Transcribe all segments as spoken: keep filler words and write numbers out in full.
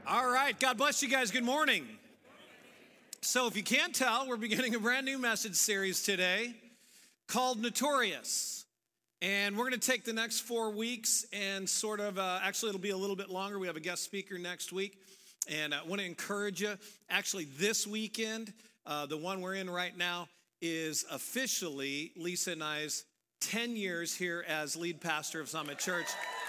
All right, God bless you guys. Good morning. So if you can't tell, we're beginning a brand new message series today called Notorious. And we're going to take the next four weeks and sort of, uh, actually it'll be a little bit longer. We have a guest speaker next week. And I want to encourage you, actually this weekend, uh, the one we're in right now, is officially Lisa and I's ten years here as lead pastor of Summit Church.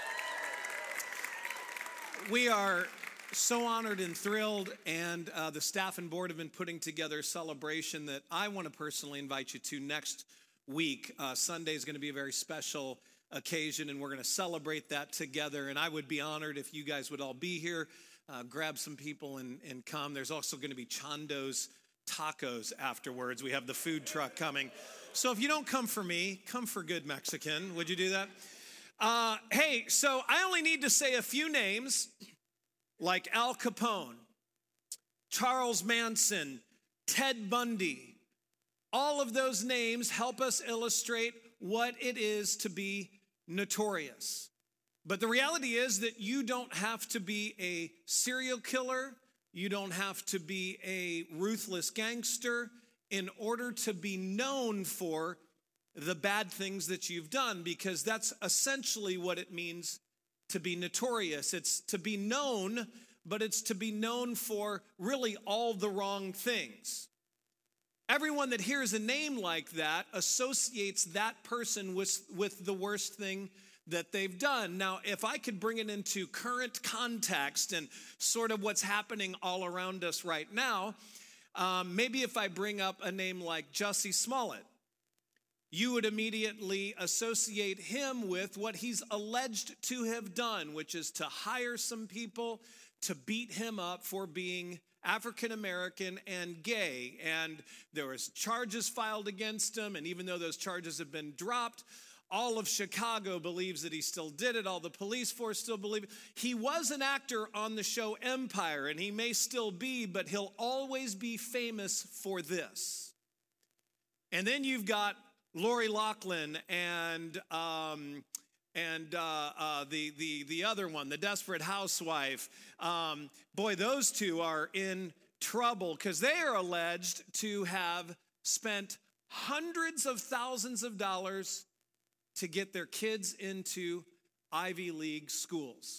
We are so honored and thrilled, and uh, the staff and board have been putting together a celebration that I want to personally invite you to next week. Uh, Sunday is going to be a very special occasion, and we're going to celebrate that together, and I would be honored if you guys would all be here, uh, grab some people and, and come. There's also going to be Chando's Tacos afterwards. We have the food truck coming. So if you don't come for me, come for good Mexican. Would you do that? Uh, hey, so I only need to say a few names, like Al Capone, Charles Manson, Ted Bundy. All of those names help us illustrate what it is to be notorious. But the reality is that you don't have to be a serial killer. You don't have to be a ruthless gangster in order to be known for the bad things that you've done, because that's essentially what it means to be notorious. It's to be known, but it's to be known for really all the wrong things. Everyone that hears a name like that associates that person with, with the worst thing that they've done. Now, if I could bring it into current context and sort of what's happening all around us right now, um, maybe if I bring up a name like Jussie Smollett, you would immediately associate him with what he's alleged to have done, which is to hire some people to beat him up for being African American and gay. And there was charges filed against him, and even though those charges have been dropped, all of Chicago believes that he still did it. All the police force still believe it. He was an actor on the show Empire, and he may still be, but he'll always be famous for this. And then you've got Lori Loughlin and um, and uh, uh, the the the other one, the Desperate Housewife. Um, boy, those two are in trouble because they are alleged to have spent hundreds of thousands of dollars to get their kids into Ivy League schools.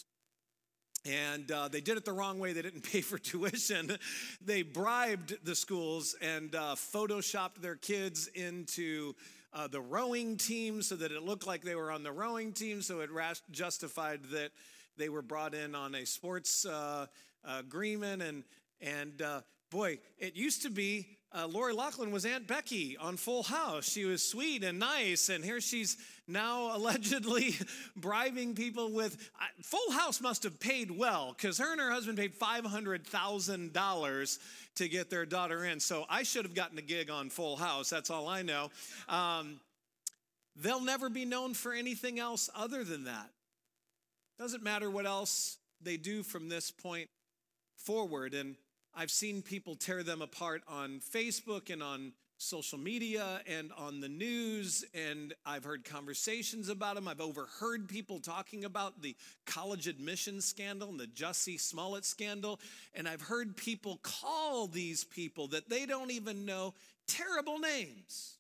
And uh, they did it the wrong way. They didn't pay for tuition. They bribed the schools and uh, photoshopped their kids into uh, the rowing team so that it looked like they were on the rowing team. So it ras- justified that they were brought in on a sports uh, agreement. And, and uh, boy, it used to be Uh, Lori Loughlin was Aunt Becky on Full House. She was sweet and nice, and here she's now allegedly bribing people with, uh, Full House must have paid well, because her and her husband paid five hundred thousand dollars to get their daughter in, so I should have gotten a gig on Full House, that's all I know. Um, they'll never be known for anything else other than that. Doesn't matter what else they do from this point forward, and I've seen people tear them apart on Facebook and on social media and on the news, and I've heard conversations about them. I've overheard people talking about the college admissions scandal and the Jussie Smollett scandal, and I've heard people call these people that they don't even know terrible names.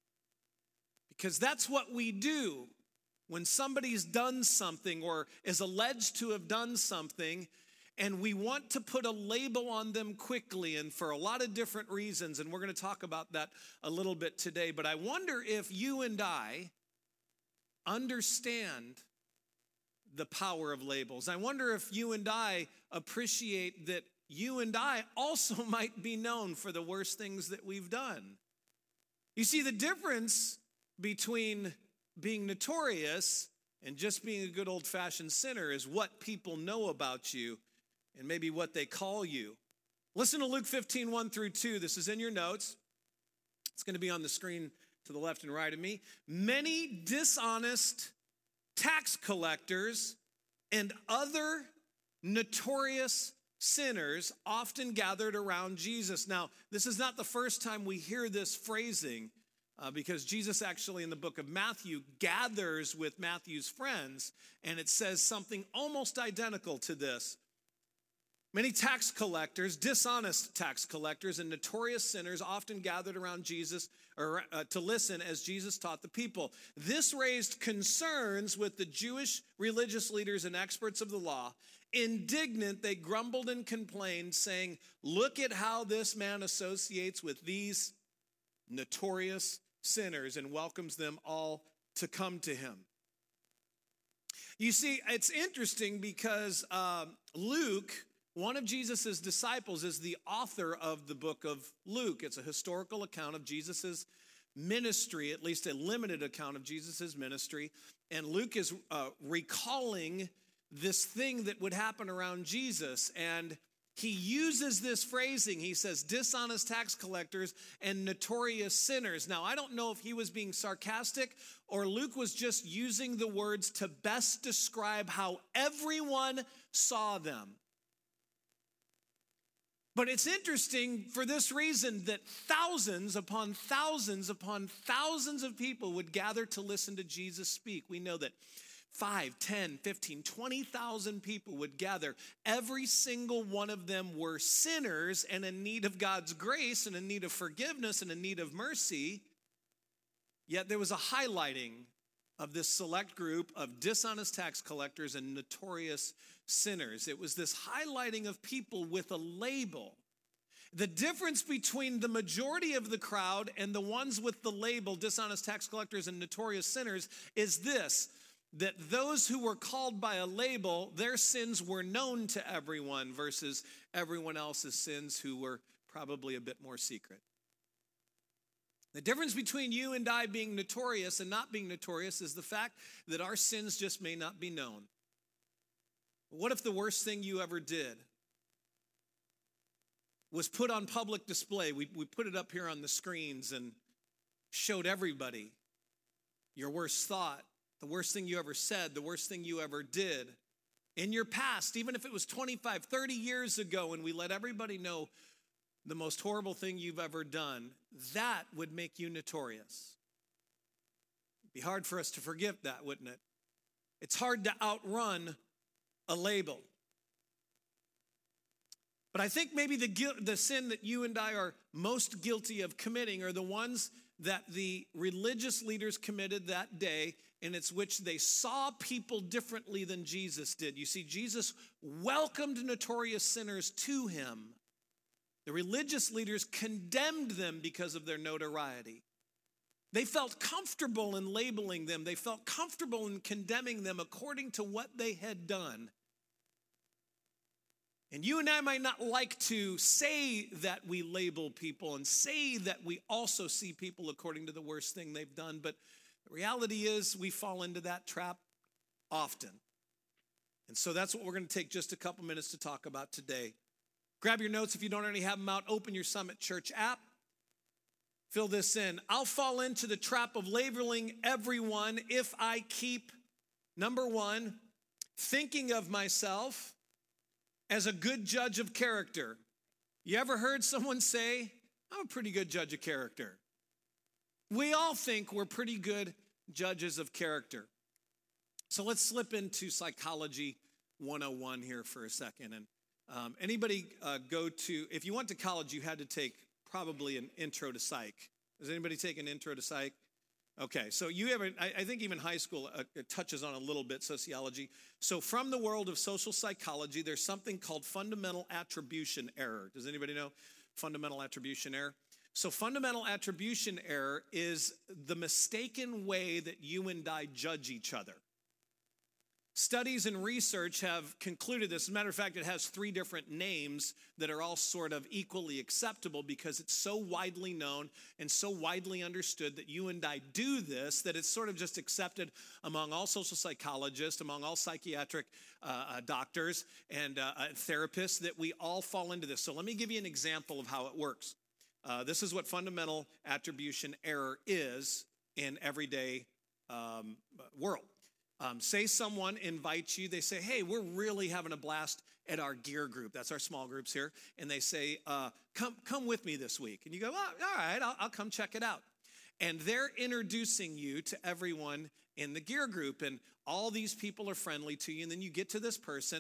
Because that's what we do when somebody's done something or is alleged to have done something, and we want to put a label on them quickly and for a lot of different reasons, and we're going to talk about that a little bit today. But I wonder if you and I understand the power of labels. I wonder if you and I appreciate that you and I also might be known for the worst things that we've done. You see, the difference between being notorious and just being a good old-fashioned sinner is what people know about you and maybe what they call you. Listen to Luke fifteen, one through two. This is in your notes. It's going to be on the screen to the left and right of me. Many dishonest tax collectors and other notorious sinners often gathered around Jesus. Now, this is not the first time we hear this phrasing, uh, because Jesus actually in the book of Matthew gathers with Matthew's friends, and it says something almost identical to this. Many tax collectors, dishonest tax collectors, and notorious sinners often gathered around Jesus or, uh, to listen as Jesus taught the people. This raised concerns with the Jewish religious leaders and experts of the law. Indignant, they grumbled and complained, saying, "Look at how this man associates with these notorious sinners and welcomes them all to come to him." You see, it's interesting because uh, Luke, one of Jesus' disciples, is the author of the book of Luke. It's a historical account of Jesus' ministry, at least a limited account of Jesus' ministry. And Luke is uh, recalling this thing that would happen around Jesus. And he uses this phrasing. He says, dishonest tax collectors and notorious sinners. Now, I don't know if he was being sarcastic or Luke was just using the words to best describe how everyone saw them. But it's interesting for this reason that thousands upon thousands upon thousands of people would gather to listen to Jesus speak. We know that five, ten, fifteen, twenty thousand people would gather. Every single one of them were sinners and in need of God's grace and in need of forgiveness and in need of mercy. Yet there was a highlighting of this select group of dishonest tax collectors and notorious sinners. It was this highlighting of people with a label. The difference between the majority of the crowd and the ones with the label dishonest tax collectors and notorious sinners is this: that those who were called by a label, their sins were known to everyone versus everyone else's sins who were probably a bit more secret. The difference between you and I being notorious and not being notorious is the fact that our sins just may not be known. What if the worst thing you ever did was put on public display? We, we put it up here on the screens and showed everybody your worst thought, the worst thing you ever said, the worst thing you ever did in your past, even if it was twenty-five, thirty years ago, and we let everybody know the most horrible thing you've ever done. That would make you notorious. It'd be hard for us to forgive that, wouldn't it? It's hard to outrun a label. But I think maybe the guilt, the sin that you and I are most guilty of committing are the ones that the religious leaders committed that day, in its which they saw people differently than Jesus did. You see, Jesus welcomed notorious sinners to him. The religious leaders condemned them because of their notoriety. They felt comfortable in labeling them. They felt comfortable in condemning them according to what they had done. And you and I might not like to say that we label people and say that we also see people according to the worst thing they've done, but the reality is we fall into that trap often. And so that's what we're going to take just a couple minutes to talk about today. Grab your notes if you don't already have them out. Open your Summit Church app. Fill this in. I'll fall into the trap of labeling everyone if I keep, number one, thinking of myself as a good judge of character. You ever heard someone say, I'm a pretty good judge of character? We all think we're pretty good judges of character. So let's slip into Psychology one oh one here for a second. And um, anybody uh, go to, if you went to college, you had to take probably an intro to psych. Does anybody take an intro to psych? Okay, so you have, I, I think even high school uh, it touches on a little bit sociology. So from the world of social psychology, there's something called fundamental attribution error. Does anybody know fundamental attribution error? So fundamental attribution error is the mistaken way that you and I judge each other. Studies and research have concluded this. As a matter of fact, it has three different names that are all sort of equally acceptable because it's so widely known and so widely understood that you and I do this, that it's sort of just accepted among all social psychologists, among all psychiatric uh, uh, doctors and uh, uh, therapists, that we all fall into this. So let me give you an example of how it works. Uh, this is what fundamental attribution error is in everyday um, world. Um, say someone invites you, they say, hey, we're really having a blast at our gear group. That's our small groups here. And they say, uh, come come with me this week. And you go, oh, all right, I'll, I'll come check it out. And they're introducing you to everyone in the gear group. And all these people are friendly to you. And then you get to this person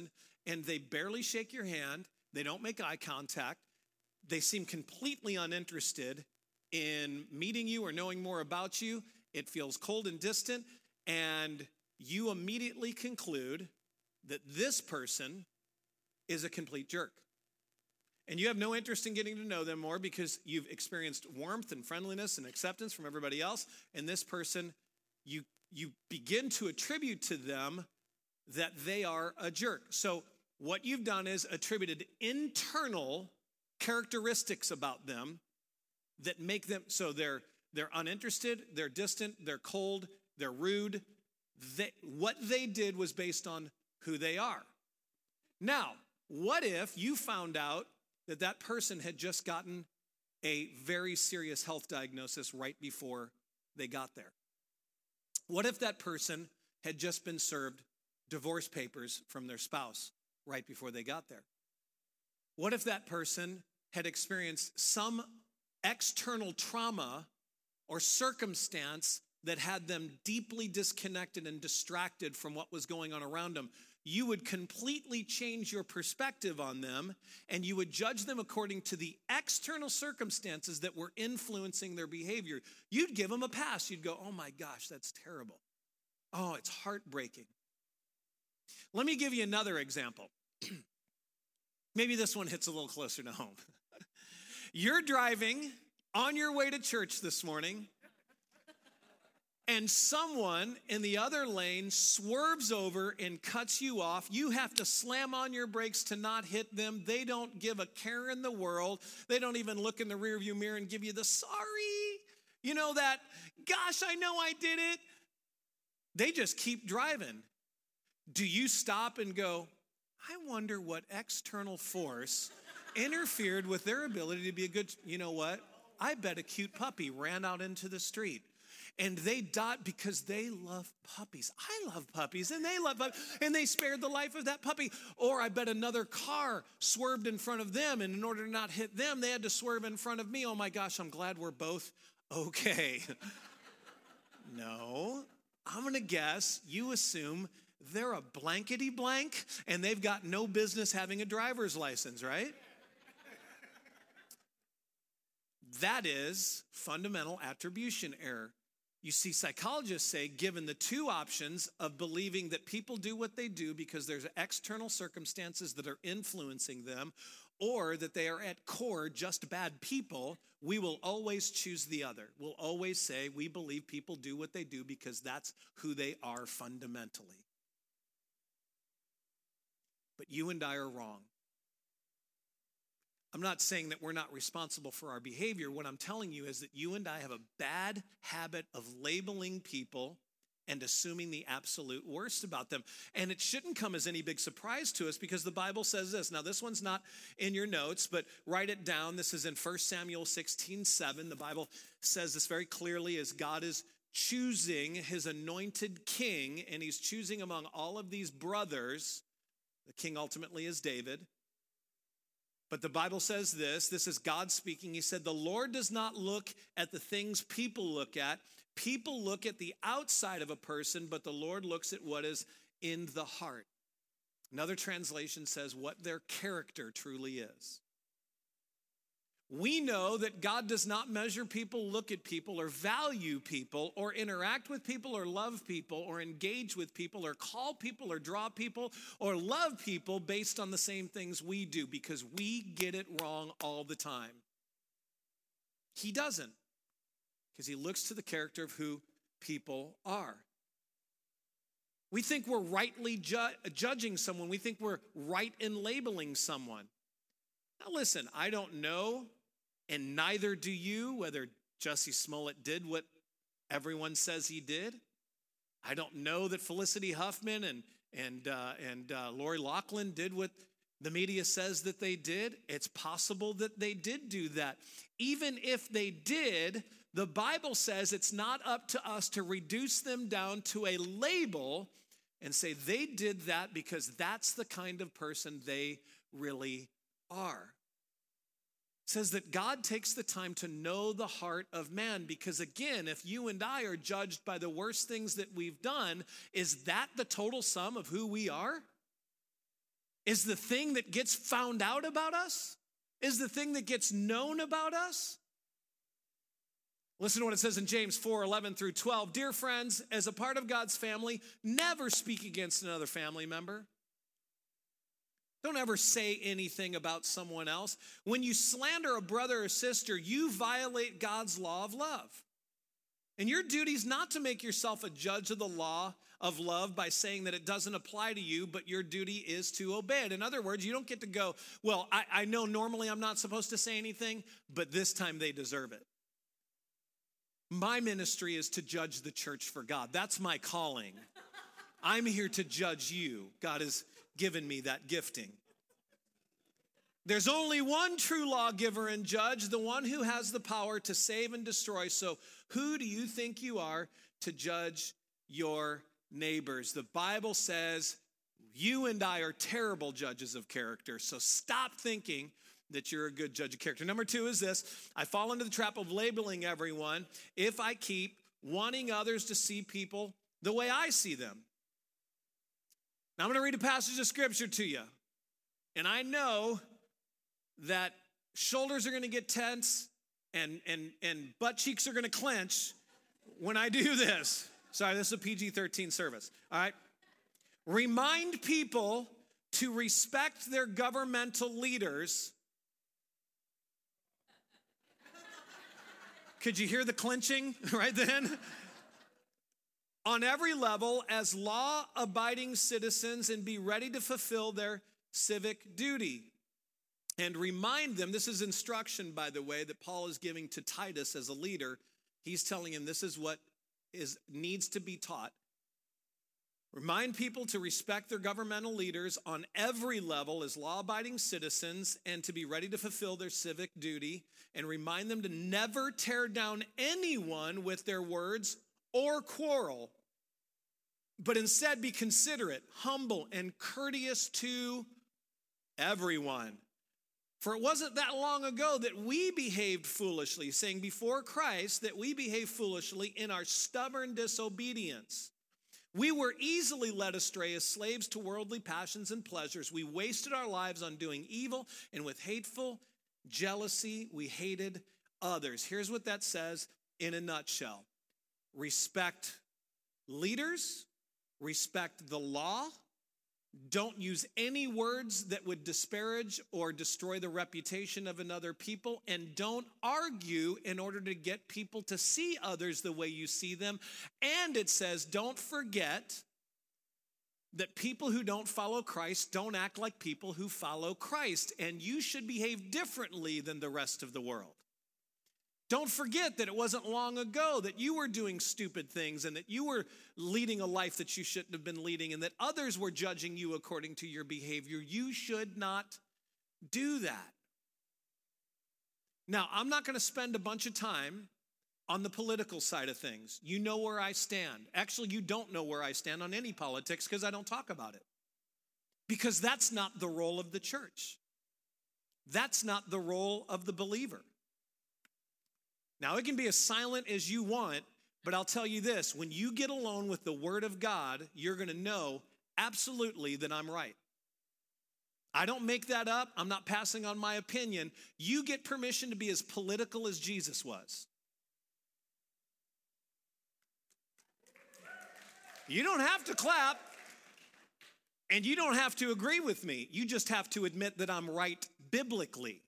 and they barely shake your hand. They don't make eye contact. They seem completely uninterested in meeting you or knowing more about you. It feels cold and distant, and you immediately conclude that this person is a complete jerk. And you have no interest in getting to know them more because you've experienced warmth and friendliness and acceptance from everybody else. And this person, you, you begin to attribute to them that they are a jerk. So what you've done is attributed internal characteristics about them that make them, so they're, they're uninterested, they're distant, they're cold, they're rude. They, what they did was based on who they are. Now, what if you found out that that person had just gotten a very serious health diagnosis right before they got there? What if that person had just been served divorce papers from their spouse right before they got there? What if that person had experienced some external trauma or circumstance that had them deeply disconnected and distracted from what was going on around them? You would completely change your perspective on them, and you would judge them according to the external circumstances that were influencing their behavior. You'd give them a pass. You'd go, oh my gosh, that's terrible. Oh, it's heartbreaking. Let me give you another example. Maybe this one hits a little closer to home. You're driving on your way to church this morning, and someone in the other lane swerves over and cuts you off. You have to slam on your brakes to not hit them. They don't give a care in the world. They don't even look in the rearview mirror and give you the sorry. You know that, gosh, I know I did it. They just keep driving. Do you stop and go, I wonder what external force interfered with their ability to be a good, you know what? I bet a cute puppy ran out into the street. And they died because they love puppies. I love puppies, and they love puppies, and they spared the life of that puppy. Or I bet another car swerved in front of them, and in order to not hit them, they had to swerve in front of me. Oh my gosh, I'm glad we're both okay. No, I'm gonna guess you assume they're a blankety blank, and they've got no business having a driver's license, right? That is fundamental attribution error. You see, psychologists say, given the two options of believing that people do what they do because there's external circumstances that are influencing them, or that they are at core just bad people, we will always choose the other. We'll always say we believe people do what they do because that's who they are fundamentally. But you and I are wrong. I'm not saying that we're not responsible for our behavior. What I'm telling you is that you and I have a bad habit of labeling people and assuming the absolute worst about them. And it shouldn't come as any big surprise to us because the Bible says this. Now, this one's not in your notes, but write it down. This is in First Samuel sixteen seven. The Bible says this very clearly as God is choosing his anointed king, and he's choosing among all of these brothers. The king ultimately is David. But the Bible says this, this is God speaking. He said, the Lord does not look at the things people look at. People look at the outside of a person, but the Lord looks at what is in the heart. Another translation says what their character truly is. We know that God does not measure people, look at people, or value people, or interact with people, or love people, or engage with people, or call people, or draw people, or love people based on the same things we do, because we get it wrong all the time. He doesn't, because he looks to the character of who people are. We think we're rightly ju- judging someone. We think we're right in labeling someone. Now listen, I don't know, and neither do you, whether Jussie Smollett did what everyone says he did. I don't know that Felicity Huffman and and uh, and uh, Lori Loughlin did what the media says that they did. It's possible that they did do that. Even if they did, the Bible says it's not up to us to reduce them down to a label and say they did that because that's the kind of person they really are. It says that God takes the time to know the heart of man because, again, if you and I are judged by the worst things that we've done, is that the total sum of who we are? is the thing that gets found out about us, is the thing that gets known about us. Listen to what it says in James four, eleven through twelve. Dear friends, as a part of God's family, never speak against another family member. Don't ever say anything about someone else. When you slander a brother or sister, you violate God's law of love. And your duty is not to make yourself a judge of the law of love by saying that it doesn't apply to you, but your duty is to obey it. In other words, you don't get to go, well, I, I know normally I'm not supposed to say anything, but this time they deserve it. My ministry is to judge the church for God. That's my calling. I'm here to judge you. God has given me that gifting. There's only one true lawgiver and judge, the one who has the power to save and destroy. So who do you think you are to judge your neighbors? The Bible says you and I are terrible judges of character. So stop thinking that you're a good judge of character. Number two is this: I fall into the trap of labeling everyone if I keep wanting others to see people the way I see them. Now I'm going to read a passage of scripture to you. And I know that shoulders are going to get tense and, and, and butt cheeks are going to clench when I do this. Sorry, this is a P G thirteen service. All right. Remind people to respect their governmental leaders. Could you hear the clenching right then? On every level as law-abiding citizens, and be ready to fulfill their civic duty. And remind them, this is instruction, by the way, that Paul is giving to Titus as a leader. He's telling him this is what is needs to be taught. Remind people to respect their governmental leaders on every level as law-abiding citizens and to be ready to fulfill their civic duty. And remind them to never tear down anyone with their words or quarrel, but instead be considerate, humble, and courteous to everyone. For it wasn't that long ago that we behaved foolishly, saying before Christ that we behaved foolishly in our stubborn disobedience. We were easily led astray as slaves to worldly passions and pleasures. We wasted our lives on doing evil, and with hateful jealousy, we hated others. Here's what that says in a nutshell. Respect leaders, respect the law. Don't use any words that would disparage or destroy the reputation of another people, and don't argue in order to get people to see others the way you see them. And it says, don't forget that people who don't follow Christ don't act like people who follow Christ, and you should behave differently than the rest of the world. Don't forget that it wasn't long ago that you were doing stupid things and that you were leading a life that you shouldn't have been leading and that others were judging you according to your behavior. You should not do that. Now, I'm not going to spend a bunch of time on the political side of things. You know where I stand. Actually, you don't know where I stand on any politics because I don't talk about it. Because that's not the role of the church. That's not the role of the believer. Now, it can be as silent as you want, but I'll tell you this. When you get alone with the Word of God, you're going to know absolutely that I'm right. I don't make that up. I'm not passing on my opinion. You get permission to be as political as Jesus was. You don't have to clap, and you don't have to agree with me. You just have to admit that I'm right biblically.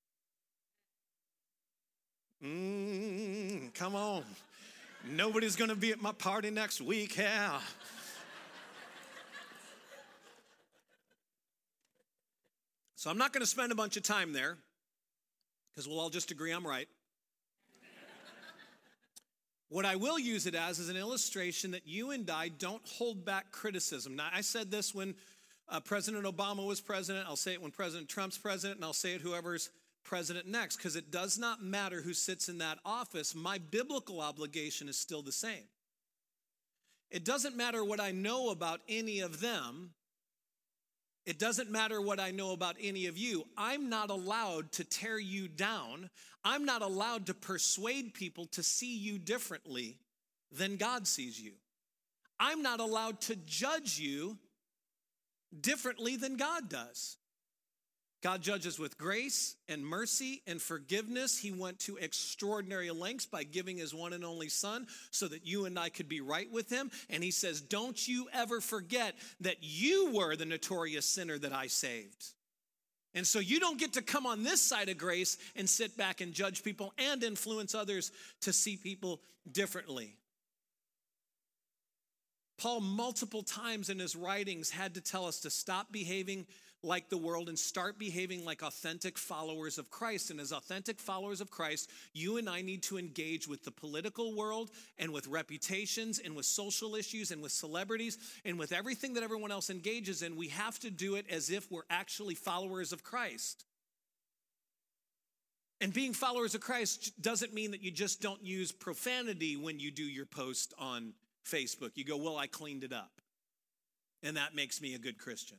Mm, come on. Nobody's going to be at my party next week, yeah. So I'm not going to spend a bunch of time there because we'll all just agree I'm right. What I will use it as is an illustration that you and I don't hold back criticism. Now, I said this when uh, President Obama was president. I'll say it when President Trump's president, and I'll say it whoever's president next, because it does not matter who sits in that office. My biblical obligation is still the same. It doesn't matter what I know about any of them. It doesn't matter what I know about any of you. I'm not allowed to tear you down. I'm not allowed to persuade people to see you differently than God sees you. I'm not allowed to judge you differently than God does. God judges with grace and mercy and forgiveness. He went to extraordinary lengths by giving his one and only son so that you and I could be right with him. And he says, don't you ever forget that you were the notorious sinner that I saved. And so you don't get to come on this side of grace and sit back and judge people and influence others to see people differently. Paul multiple times in his writings had to tell us to stop behaving like the world and start behaving like authentic followers of Christ. And as authentic followers of Christ, you and I need to engage with the political world and with reputations and with social issues and with celebrities and with everything that everyone else engages in. We have to do it as if we're actually followers of Christ. And being followers of Christ doesn't mean that you just don't use profanity when you do your post on Facebook. You go, well, I cleaned it up, and that makes me a good Christian.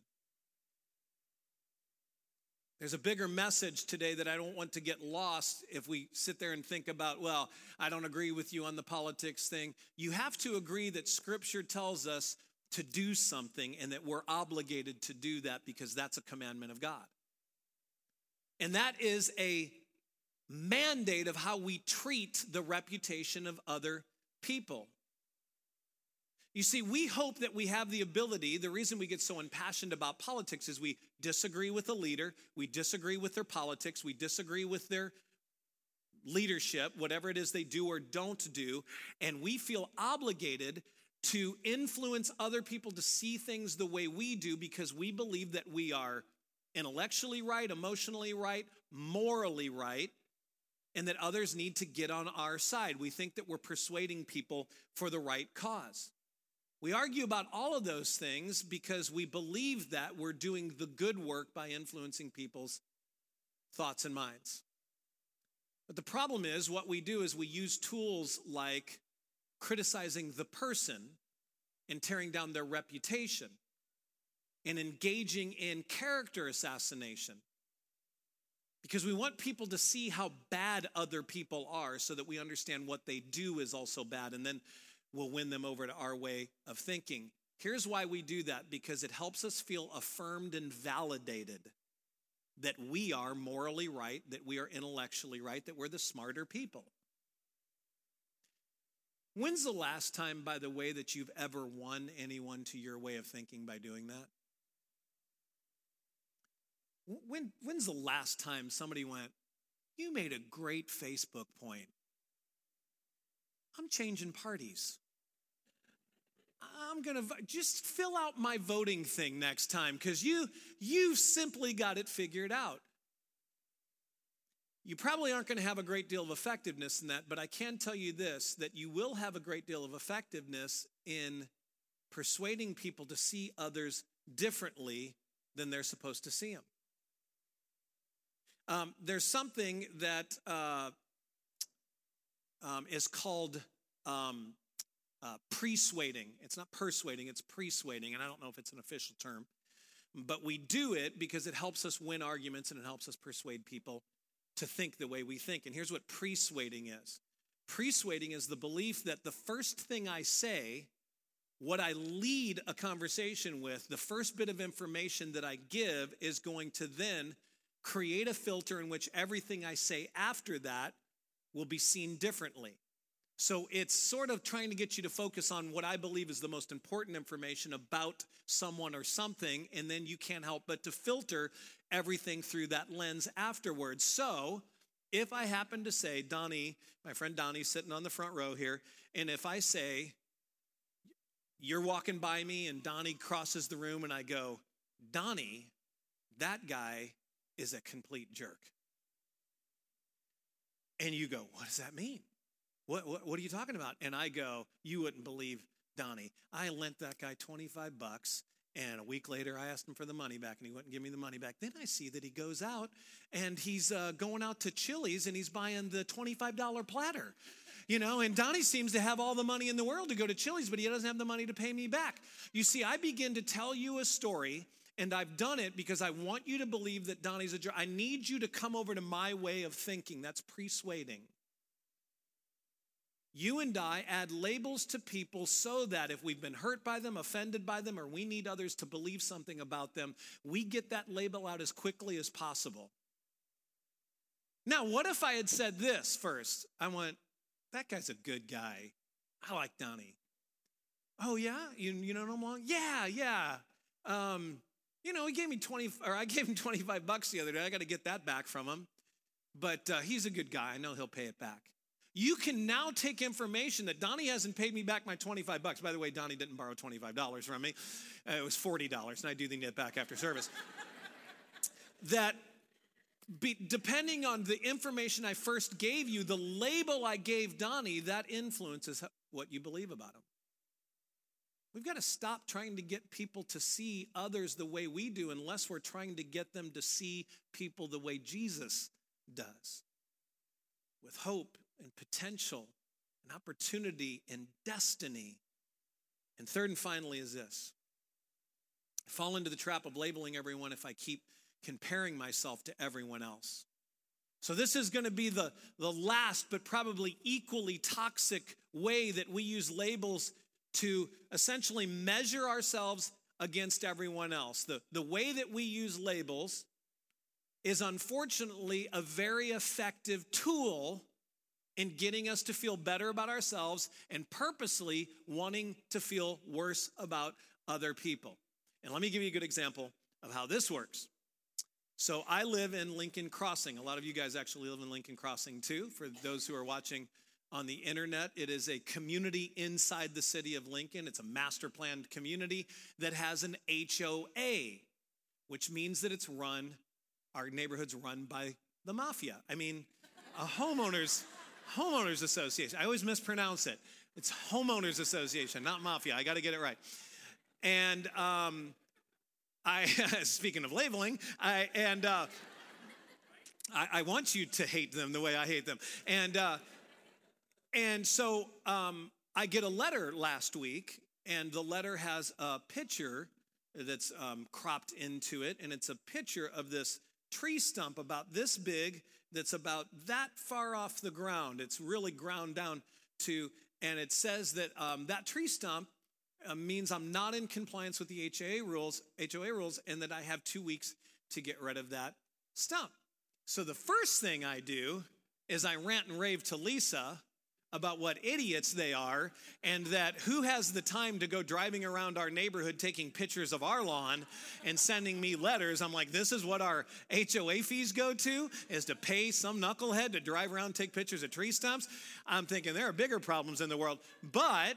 There's a bigger message today that I don't want to get lost if we sit there and think about, well, I don't agree with you on the politics thing. You have to agree that Scripture tells us to do something and that we're obligated to do that because that's a commandment of God. And that is a mandate of how we treat the reputation of other people. You see, we hope that we have the ability. The reason we get so impassioned about politics is we disagree with a leader, we disagree with their politics, we disagree with their leadership, whatever it is they do or don't do, and we feel obligated to influence other people to see things the way we do because we believe that we are intellectually right, emotionally right, morally right, and that others need to get on our side. We think that we're persuading people for the right cause. We argue about all of those things because we believe that we're doing the good work by influencing people's thoughts and minds. But the problem is what we do is we use tools like criticizing the person and tearing down their reputation and engaging in character assassination because we want people to see how bad other people are so that we understand what they do is also bad, and then we'll win them over to our way of thinking. Here's why we do that, because it helps us feel affirmed and validated that we are morally right, that we are intellectually right, that we're the smarter people. When's the last time, by the way, that you've ever won anyone to your way of thinking by doing that? When, when's the last time somebody went, you made a great Facebook point. I'm changing parties. I'm going to just fill out my voting thing next time because you, you've simply got it figured out. You probably aren't going to have a great deal of effectiveness in that, but I can tell you this, that you will have a great deal of effectiveness in persuading people to see others differently than they're supposed to see them. Um, there's something that uh, um, is called um, uh, persuading. It's not persuading, it's persuading, and I don't know if it's an official term, but we do it because it helps us win arguments and it helps us persuade people to think the way we think. And here's what persuading is. Persuading is the belief that the first thing I say, what I lead a conversation with, the first bit of information that I give is going to then create a filter in which everything I say after that will be seen differently. So it's sort of trying to get you to focus on what I believe is the most important information about someone or something, and then you can't help but to filter everything through that lens afterwards. So if I happen to say, Donnie, my friend Donnie's sitting on the front row here, and if I say, you're walking by me and Donnie crosses the room and I go, Donnie, that guy is a complete jerk. And you go, what does that mean? What, what, what are you talking about? And I go, you wouldn't believe Donnie. I lent that guy twenty-five bucks, and a week later I asked him for the money back, and he wouldn't give me the money back. Then I see that he goes out, and he's uh, going out to Chili's, and he's buying the twenty-five dollar platter. You know, and Donnie seems to have all the money in the world to go to Chili's, but he doesn't have the money to pay me back. You see, I begin to tell you a story, and I've done it because I want you to believe that Donnie's a jerk. I need you to come over to my way of thinking. That's persuading. You and I add labels to people so that if we've been hurt by them, offended by them, or we need others to believe something about them, we get that label out as quickly as possible. Now, what if I had said this first? I went, that guy's a good guy. I like Donnie. Oh, yeah? You, you know him long? Yeah, yeah. Um, you know, he gave me twenty, or I gave him twenty-five bucks the other day. I got to get that back from him. But uh, he's a good guy. I know he'll pay it back. You can now take information that Donnie hasn't paid me back my twenty-five bucks. By the way, Donnie didn't borrow twenty-five dollars from me. Uh, it was forty dollars, and I do need it back after service. that be, depending on the information I first gave you, the label I gave Donnie, that influences what you believe about him. We've got to stop trying to get people to see others the way we do unless we're trying to get them to see people the way Jesus does. With hope and potential and opportunity and destiny. And third and finally is this. I fall into the trap of labeling everyone if I keep comparing myself to everyone else. So this is going to be the, the last but probably equally toxic way that we use labels to essentially measure ourselves against everyone else. The, the way that we use labels is unfortunately a very effective tool in getting us to feel better about ourselves and purposely wanting to feel worse about other people. And let me give you a good example of how this works. So I live in Lincoln Crossing. A lot of you guys actually live in Lincoln Crossing too. For those who are watching on the internet, it is a community inside the city of Lincoln. It's a master planned community that has an H O A, which means that it's run, our neighborhood's run by the mafia. I mean, a homeowners, homeowners association. I always mispronounce it. It's homeowners association, not mafia. I got to get it right. And um, I, speaking of labeling, I and uh, I, I want you to hate them the way I hate them. And uh, and so um, I get a letter last week, and the letter has a picture that's um, cropped into it, and it's a picture of this tree stump about this big that's about that far off the ground. It's really ground down to, and it says that um, that tree stump uh, means I'm not in compliance with the H O A rules, H O A rules, and that I have two weeks to get rid of that stump. So the first thing I do is I rant and rave to Lisa about what idiots they are, and that who has the time to go driving around our neighborhood taking pictures of our lawn and sending me letters. I'm like, this is what our H O A fees go to, is to pay some knucklehead to drive around and take pictures of tree stumps. I'm thinking there are bigger problems in the world. But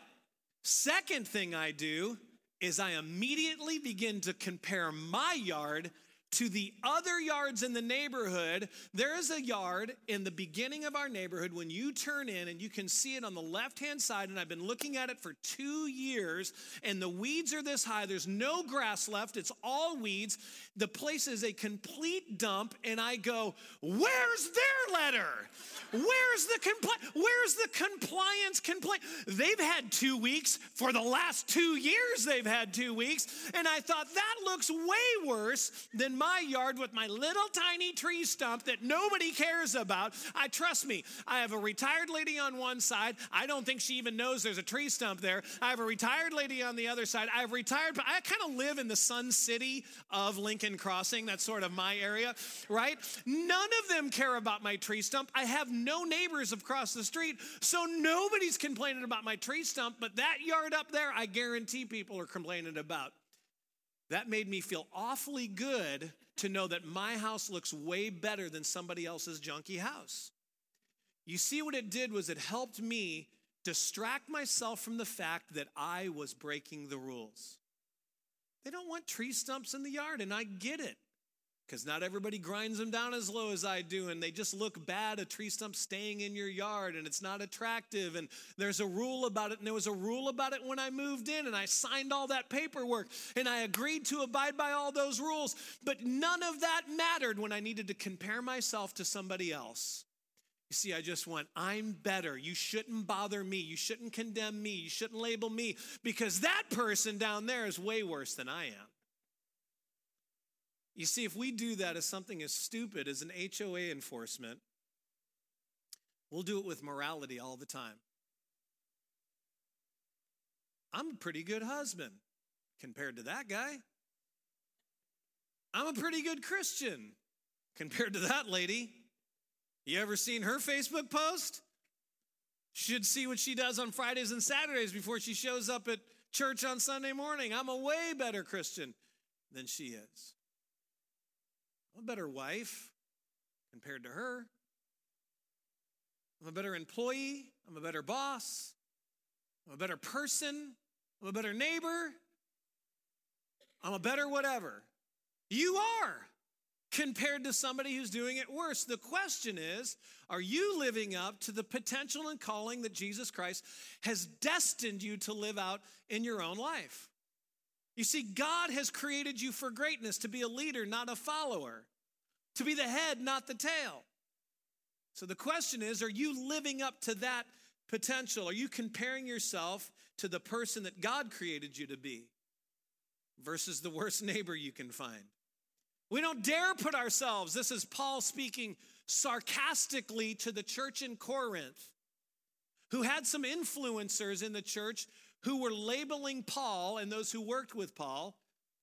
second thing I do is I immediately begin to compare my yard to the other yards in the neighborhood. There is a yard in the beginning of our neighborhood when you turn in, and you can see it on the left-hand side, and I've been looking at it for two years, and the weeds are this high. There's no grass left. It's all weeds. The place is a complete dump, and I go, where's their letter? Where's the compli- Where's the compliance complaint? They've had two weeks. For the last two years, they've had two weeks, and I thought, that looks way worse than my yard with my little tiny tree stump that nobody cares about. I trust me, I have a retired lady on one side. I don't think she even knows there's a tree stump there. I have a retired lady on the other side. I have retired, I kind of live in the Sun City of Lincoln Crossing. That's sort of my area, right? None of them care about my tree stump. I have no neighbors across the street, so nobody's complaining about my tree stump, but that yard up there, I guarantee people are complaining about. That made me feel awfully good to know that my house looks way better than somebody else's junky house. You see, what it did was it helped me distract myself from the fact that I was breaking the rules. They don't want tree stumps in the yard, and I get it, because not everybody grinds them down as low as I do, and they just look bad, a tree stump staying in your yard, and it's not attractive, and there's a rule about it, and there was a rule about it when I moved in, and I signed all that paperwork, and I agreed to abide by all those rules, but none of that mattered when I needed to compare myself to somebody else. You see, I just went, I'm better. You shouldn't bother me. You shouldn't condemn me. You shouldn't label me, because that person down there is way worse than I am. You see, if we do that as something as stupid as an H O A enforcement, we'll do it with morality all the time. I'm a pretty good husband compared to that guy. I'm a pretty good Christian compared to that lady. You ever seen her Facebook post? Should see what she does on Fridays and Saturdays before she shows up at church on Sunday morning. I'm a way better Christian than she is. I'm a better wife compared to her. I'm a better employee. I'm a better boss. I'm a better person. I'm a better neighbor. I'm a better whatever. You are compared to somebody who's doing it worse. The question is, are you living up to the potential and calling that Jesus Christ has destined you to live out in your own life? You see, God has created you for greatness, to be a leader, not a follower, to be the head, not the tail. So the question is, are you living up to that potential? Are you comparing yourself to the person that God created you to be versus the worst neighbor you can find? We don't dare put ourselves, this is Paul speaking sarcastically to the church in Corinth, who had some influencers in the church who were labeling Paul and those who worked with Paul.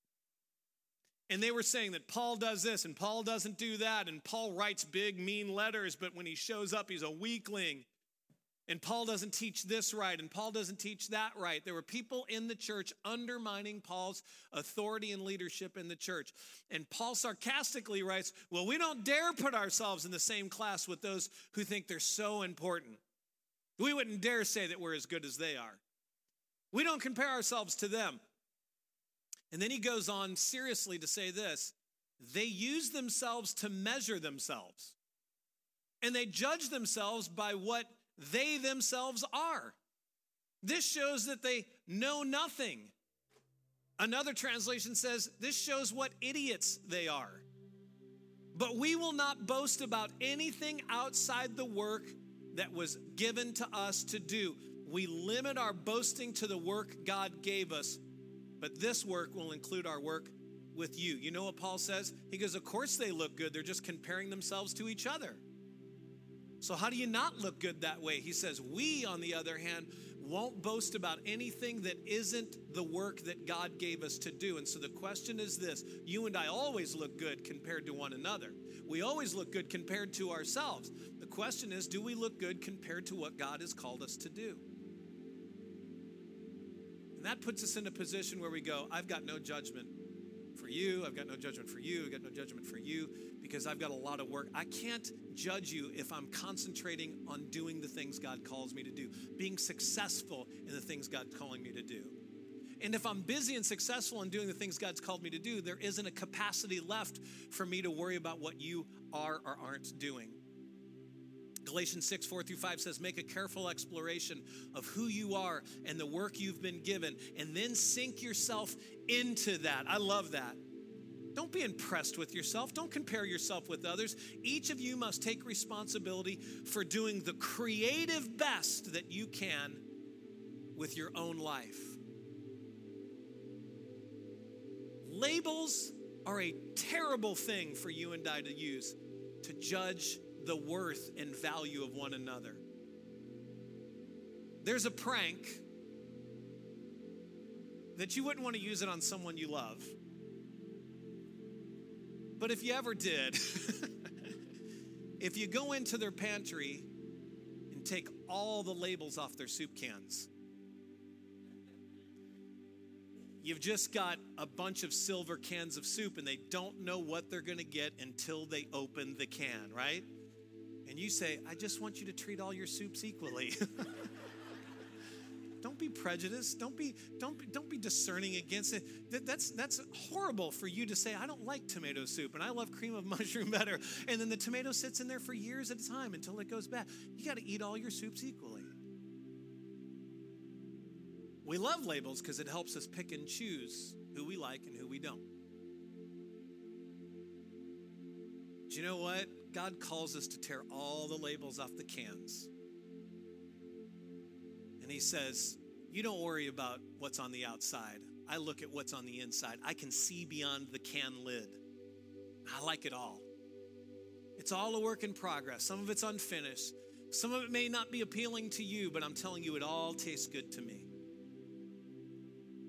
And they were saying that Paul does this and Paul doesn't do that. And Paul writes big, mean letters, but when he shows up, he's a weakling. And Paul doesn't teach this right, and Paul doesn't teach that right. There were people in the church undermining Paul's authority and leadership in the church. And Paul sarcastically writes, well, we don't dare put ourselves in the same class with those who think they're so important. We wouldn't dare say that we're as good as they are. We don't compare ourselves to them. And then he goes on seriously to say this: they use themselves to measure themselves, and they judge themselves by what they themselves are. This shows that they know nothing. Another translation says, this shows what idiots they are. But we will not boast about anything outside the work that was given to us to do. We limit our boasting to the work God gave us, but this work will include our work with you. You know what Paul says? He goes, of course they look good. They're just comparing themselves to each other. So how do you not look good that way? He says, we, on the other hand, won't boast about anything that isn't the work that God gave us to do. And so the question is this: you and I always look good compared to one another. We always look good compared to ourselves. The question is, do we look good compared to what God has called us to do? And that puts us in a position where we go, I've got no judgment for you. I've got no judgment for you. I've got no judgment for you because I've got a lot of work. I can't judge you if I'm concentrating on doing the things God calls me to do, being successful in the things God's calling me to do. And if I'm busy and successful in doing the things God's called me to do, there isn't a capacity left for me to worry about what you are or aren't doing. Galatians six, four through five says, make a careful exploration of who you are and the work you've been given, and then sink yourself into that. I love that. Don't be impressed with yourself. Don't compare yourself with others. Each of you must take responsibility for doing the creative best that you can with your own life. Labels are a terrible thing for you and I to use to judge the worth and value of one another. There's a prank that you wouldn't want to use it on someone you love. But if you ever did, if you go into their pantry and take all the labels off their soup cans, you've just got a bunch of silver cans of soup and they don't know what they're going to get until they open the can, right? And you say, I just want you to treat all your soups equally. Don't be prejudiced. Don't be, don't be, don't be discerning against it. That, that's, that's horrible for you to say, I don't like tomato soup and I love cream of mushroom better. And then the tomato sits in there for years at a time until it goes bad. You got to eat all your soups equally. We love labels because it helps us pick and choose who we like and who we don't. Do you know what? God calls us to tear all the labels off the cans. And he says, you don't worry about what's on the outside. I look at what's on the inside. I can see beyond the can lid. I like it all. It's all a work in progress. Some of it's unfinished. Some of it may not be appealing to you, but I'm telling you, it all tastes good to me.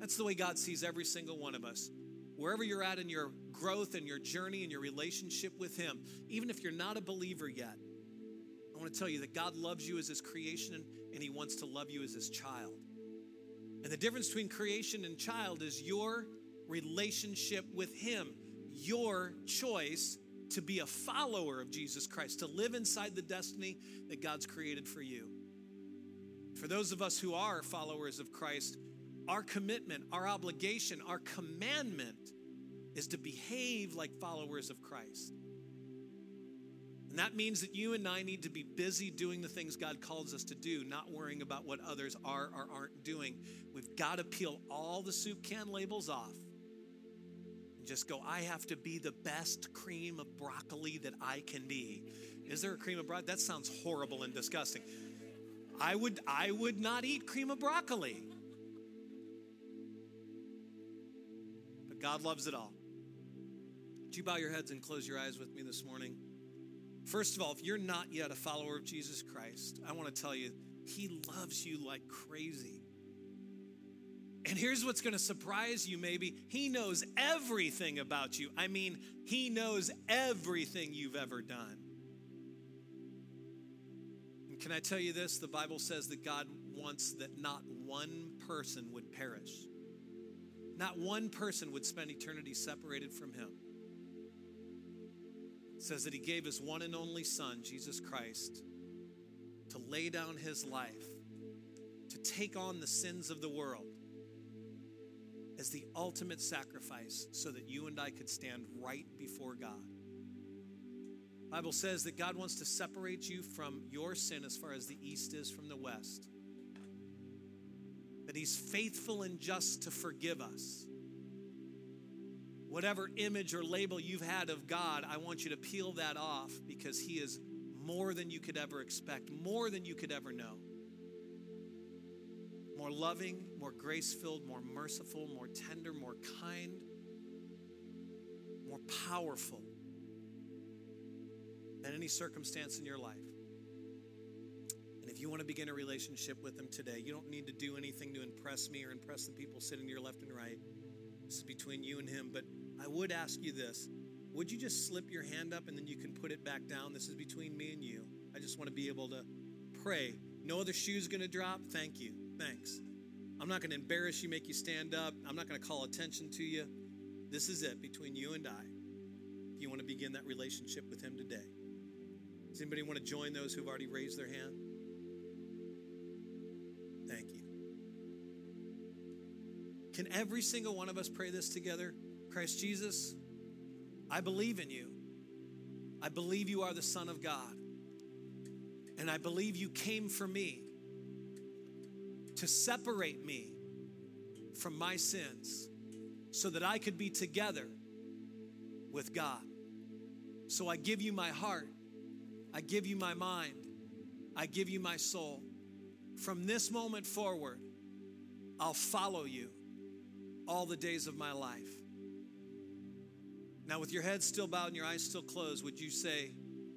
That's the way God sees every single one of us. Wherever you're at in your growth and your journey and your relationship with him, even if you're not a believer yet, I want to tell you that God loves you as his creation and he wants to love you as his child. And the difference between creation and child is your relationship with him, your choice to be a follower of Jesus Christ, to live inside the destiny that God's created for you. For those of us who are followers of Christ, our commitment, our obligation, our commandment is to behave like followers of Christ. And that means that you and I need to be busy doing the things God calls us to do, not worrying about what others are or aren't doing. We've got to peel all the soup can labels off and just go, I have to be the best cream of broccoli that I can be. Is there a cream of broccoli? That sounds horrible and disgusting. I would, I would not eat cream of broccoli. But God loves it all. Would you bow your heads and close your eyes with me this morning? First of all, if you're not yet a follower of Jesus Christ, I want to tell you, he loves you like crazy. And here's what's going to surprise you maybe. He knows everything about you. I mean, he knows everything you've ever done. And can I tell you this? The Bible says that God wants that not one person would perish. Not one person would spend eternity separated from him. It says that he gave his one and only son, Jesus Christ, to lay down his life, to take on the sins of the world as the ultimate sacrifice so that you and I could stand right before God. The Bible says that God wants to separate you from your sin as far as the east is from the west. That he's faithful and just to forgive us. Whatever image or label you've had of God, I want you to peel that off because he is more than you could ever expect, more than you could ever know. More loving, more grace-filled, more merciful, more tender, more kind, more powerful than any circumstance in your life. And if you want to begin a relationship with him today, you don't need to do anything to impress me or impress the people sitting to your left and right. This is between you and him, but I would ask you this. Would you just slip your hand up and then you can put it back down? This is between me and you. I just want to be able to pray. No other shoe's going to drop. Thank you. Thanks. I'm not going to embarrass you, make you stand up. I'm not going to call attention to you. This is it between you and I. If you want to begin that relationship with him today. Does anybody want to join those who've already raised their hand? Thank you. Can every single one of us pray this together? Christ Jesus, I believe in you. I believe you are the Son of God. And I believe you came for me to separate me from my sins so that I could be together with God. So I give you my heart. I give you my mind. I give you my soul. From this moment forward, I'll follow you all the days of my life. Now, with your head still bowed and your eyes still closed, would you say,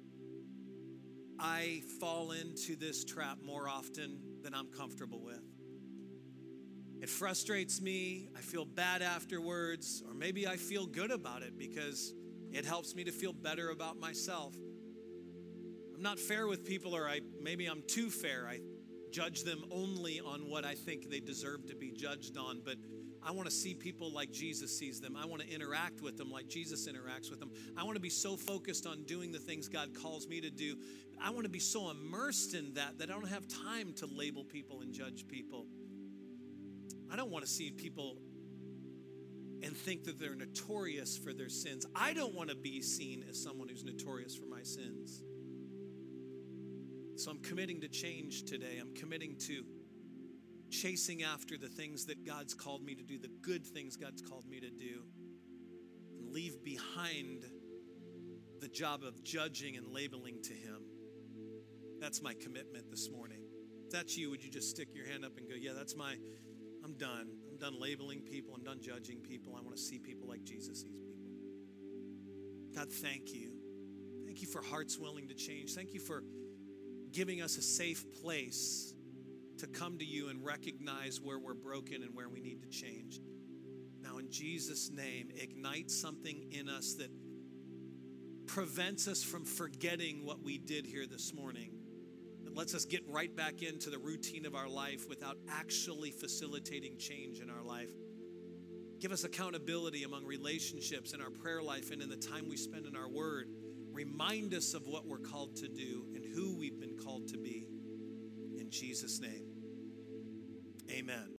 I fall into this trap more often than I'm comfortable with? It frustrates me. I feel bad afterwards, or maybe I feel good about it because it helps me to feel better about myself. I'm not fair with people, or I maybe I'm too fair. I judge them only on what I think they deserve to be judged on, but I want to see people like Jesus sees them. I want to interact with them like Jesus interacts with them. I want to be so focused on doing the things God calls me to do. I want to be so immersed in that that I don't have time to label people and judge people. I don't want to see people and think that they're notorious for their sins. I don't want to be seen as someone who's notorious for my sins. So I'm committing to change today. I'm committing to chasing after the things that God's called me to do, the good things God's called me to do, and leave behind the job of judging and labeling to him. That's my commitment this morning. If that's you, would you just stick your hand up and go, yeah, that's my, I'm done. I'm done labeling people. I'm done judging people. I want to see people like Jesus sees people. God, thank you. Thank you for hearts willing to change. Thank you for giving us a safe place to come to you and recognize where we're broken and where we need to change. Now, in Jesus' name, ignite something in us that prevents us from forgetting what we did here this morning. That lets us get right back into the routine of our life without actually facilitating change in our life. Give us accountability among relationships, in our prayer life, and in the time we spend in our word. Remind us of what we're called to do and who we've been called to be. In Jesus' name, amen.